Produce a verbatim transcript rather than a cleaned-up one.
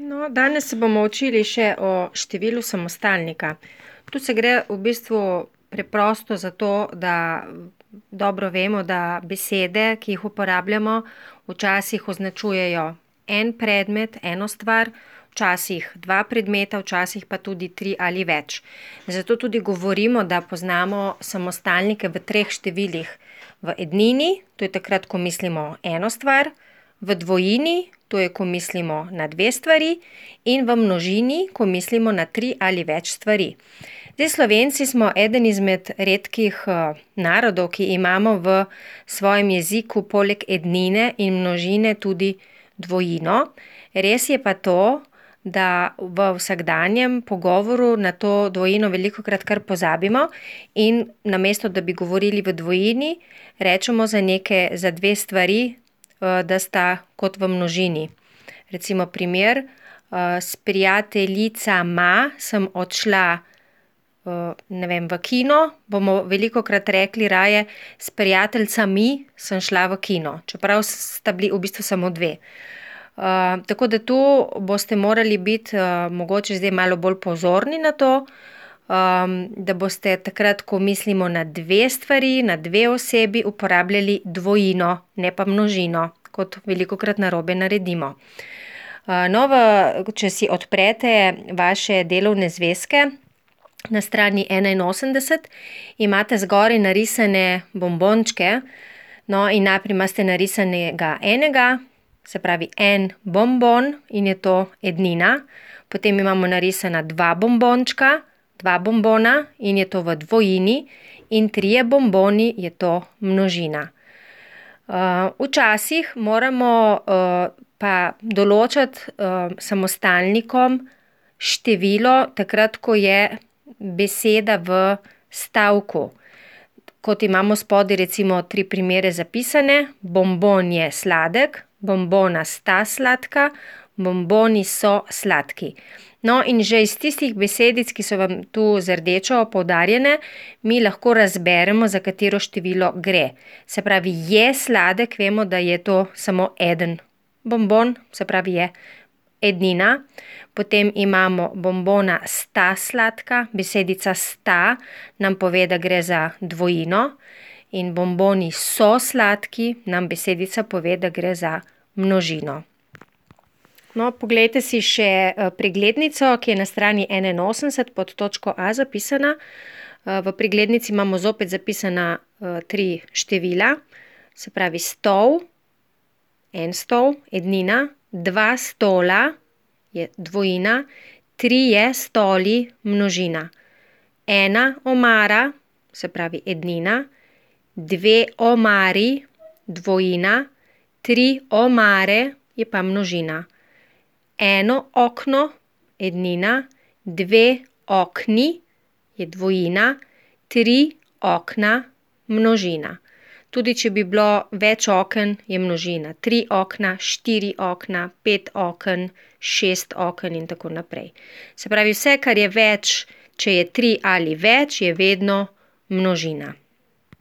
No, danes se bomo učili še o številu samostalnika. Tu se gre v bistvu preprosto za to, da dobro vemo, da besede, ki jih uporabljamo, včasih označujejo en predmet, eno stvar, včasih dva predmeta, včasih pa tudi tri ali več. Zato tudi govorimo, da poznamo samostalnike v treh številih. V ednini, to je takrat, ko mislimo eno stvar, v dvojini, to je, ko mislimo na dve stvari, in v množini, ko mislimo na tri ali več stvari. Zdaj, Slovenci smo eden izmed redkih narodov, ki imamo v svojem jeziku poleg ednine in množine tudi dvojino. Res je pa to, da v vsakdanjem pogovoru na to dvojino velikokrat kar pozabimo in namesto, da bi govorili v dvojini, rečemo za neke, za dve stvari, da sta kot v množini. Recimo primer, s prijateljicama sem odšla, ne vem, v kino, bomo velikokrat rekli raje, s prijateljicami sem šla v kino, čeprav sta bili v bistvu samo dve. Uh, tako da tu boste morali biti uh, mogoče zdaj malo bolj pozorni na to, um, da boste takrat, ko mislimo na dve stvari, na dve osebi, uporabljali dvojino, ne pa množino, kot velikokrat narobe naredimo. Uh, no, v, če si odprete vaše delovne zvezke, na strani enainosemdeset imate zgoraj narisane bombončke, no in najprej imate narisanega enega, se pravi en bombon in je to ednina, potem imamo narisana dva bombončka, dva bombona in je to v dvojini in trije bomboni je to množina. Uh, včasih moramo uh, pa določati uh, samostalnikom število takrat, ko je beseda v stavku. Kot imamo spodaj recimo tri primere zapisane, bombon je sladek, bombona sta sladka, bomboni so sladki. No, in že iz tistih besedic, ki so vam tu z rdečo poudarjene, mi lahko razberemo, za katero število gre. Se pravi, je sladek, vemo, da je to samo eden bombon, se pravi, je ednina. Potem imamo bombona sta sladka, besedica sta nam pove, da gre za dvojino. In bomboni so sladki, nam besedica pove, da gre za množino. No, poglejte si še preglednico, ki je na strani enainosemdeset pod točko A zapisana. V preglednici imamo zopet zapisana tri števila, se pravi stol, en stol, ednina, dva stola je dvojina, trije stoli, množina. Ena omara, se pravi ednina, dve omari, dvojina, tri omare je pa množina. Eno okno, ednina, dve okni je dvojina, tri okna, množina. Tudi če bi bilo več oken, je množina. Tri okna, štiri okna, pet oken, šest oken in tako naprej. Se pravi, vse, kar je več, če je tri ali več, je vedno množina.